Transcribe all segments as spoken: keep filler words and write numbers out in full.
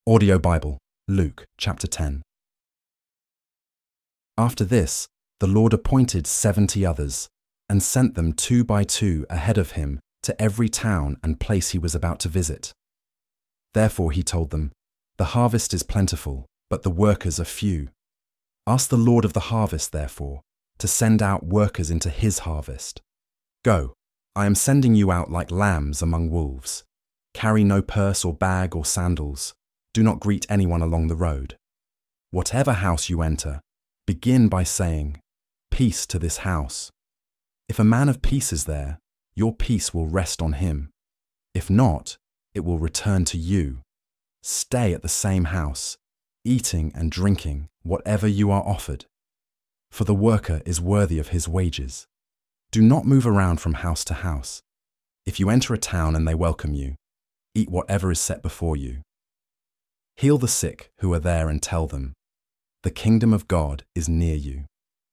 Audio Bible, Luke chapter ten. After this, the Lord appointed seventy others, and sent them two by two ahead of him to every town and place he was about to visit. Therefore he told them, "The harvest is plentiful, but the workers are few. Ask the Lord of the harvest, therefore, to send out workers into his harvest. Go, I am sending you out like lambs among wolves. Carry no purse or bag or sandals. Do not greet anyone along the road. Whatever house you enter, begin by saying, 'Peace to this house.' If a man of peace is there, your peace will rest on him. If not, it will return to you. Stay at the same house, eating and drinking whatever you are offered. For the worker is worthy of his wages. Do not move around from house to house. If you enter a town and they welcome you, eat whatever is set before you. Heal the sick who are there and tell them, 'The kingdom of God is near you.'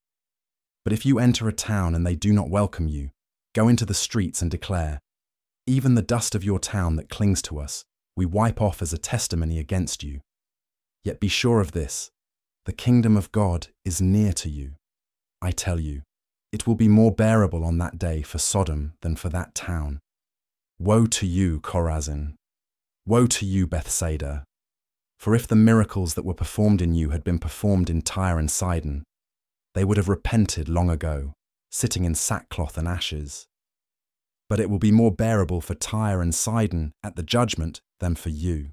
But if you enter a town and they do not welcome you, go into the streets and declare, 'Even the dust of your town that clings to us, we wipe off as a testimony against you.' Yet be sure of this, the kingdom of God is near to you. I tell you, it will be more bearable on that day for Sodom than for that town. Woe to you, Chorazin! Woe to you, Bethsaida! For if the miracles that were performed in you had been performed in Tyre and Sidon, they would have repented long ago, sitting in sackcloth and ashes. But it will be more bearable for Tyre and Sidon at the judgment than for you.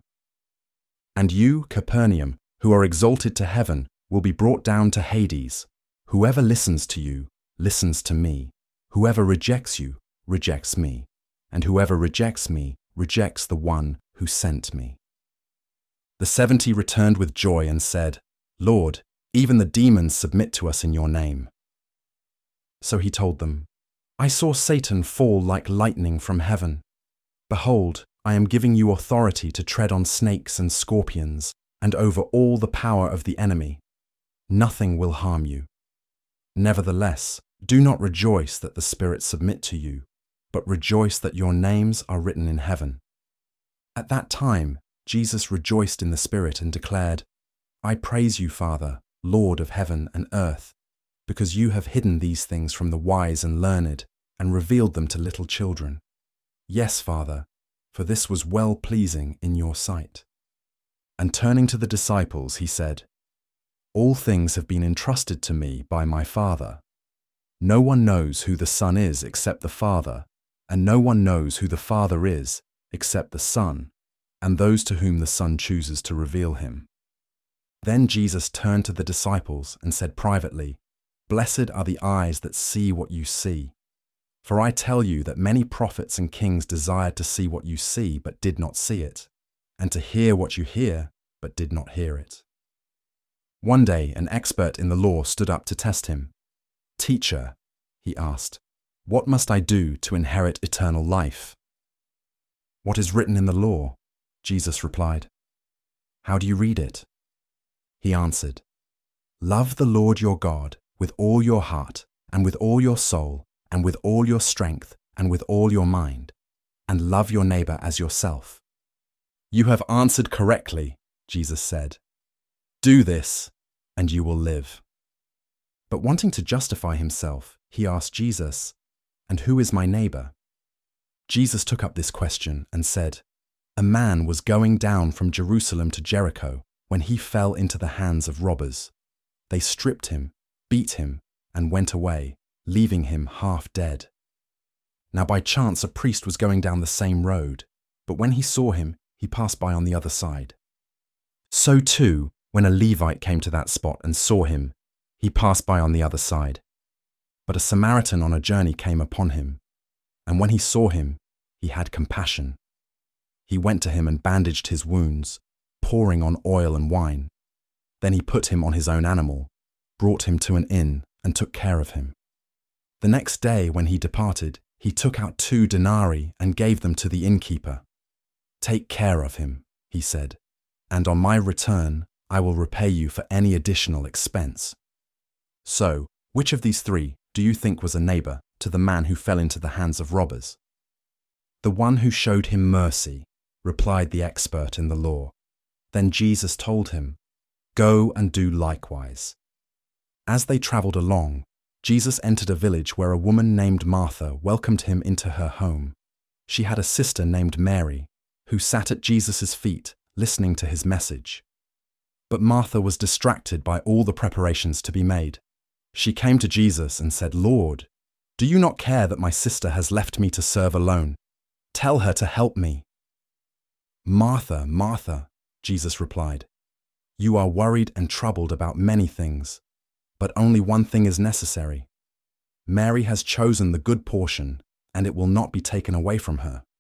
And you, Capernaum, who are exalted to heaven, will be brought down to Hades. Whoever listens to you, listens to me. Whoever rejects you, rejects me. And whoever rejects me, rejects the one who sent me." The seventy returned with joy and said, "Lord, even the demons submit to us in your name." So he told them, "I saw Satan fall like lightning from heaven. Behold, I am giving you authority to tread on snakes and scorpions, and over all the power of the enemy. Nothing will harm you. Nevertheless, do not rejoice that the spirits submit to you, but rejoice that your names are written in heaven." At that time, Jesus rejoiced in the Spirit and declared, "I praise you, Father, Lord of heaven and earth, because you have hidden these things from the wise and learned and revealed them to little children. Yes, Father, for this was well-pleasing in your sight." And turning to the disciples, he said, "All things have been entrusted to me by my Father. No one knows who the Son is except the Father, and no one knows who the Father is except the Son, and those to whom the Son chooses to reveal him." Then Jesus turned to the disciples and said privately, "Blessed are the eyes that see what you see. For I tell you that many prophets and kings desired to see what you see but did not see it, and to hear what you hear but did not hear it." One day an expert in the law stood up to test him. "Teacher," he asked, "what must I do to inherit eternal life?" "What is written in the law?" Jesus replied. "How do you read it?" He answered, "Love the Lord your God with all your heart, and with all your soul, and with all your strength, and with all your mind, and love your neighbor as yourself." "You have answered correctly," Jesus said. "Do this, and you will live." But wanting to justify himself, he asked Jesus, "And who is my neighbor?" Jesus took up this question and said, "A man was going down from Jerusalem to Jericho when he fell into the hands of robbers. They stripped him, beat him, and went away, leaving him half dead. Now by chance a priest was going down the same road, but when he saw him, he passed by on the other side. So too, when a Levite came to that spot and saw him, he passed by on the other side. But a Samaritan on a journey came upon him, and when he saw him, he had compassion. He went to him and bandaged his wounds, pouring on oil and wine. Then he put him on his own animal, brought him to an inn, and took care of him. The next day when he departed, he took out two denarii and gave them to the innkeeper. 'Take care of him,' he said, 'and on my return I will repay you for any additional expense.' So, which of these three do you think was a neighbor to the man who fell into the hands of robbers?" "The one who showed him mercy," replied the expert in the law. Then Jesus told him, "Go and do likewise." As they traveled along, Jesus entered a village where a woman named Martha welcomed him into her home. She had a sister named Mary, who sat at Jesus' feet, listening to his message. But Martha was distracted by all the preparations to be made. She came to Jesus and said, "Lord, do you not care that my sister has left me to serve alone? Tell her to help me." "Martha, Martha," Jesus replied, "you are worried and troubled about many things, but only one thing is necessary. Mary has chosen the good portion, and it will not be taken away from her."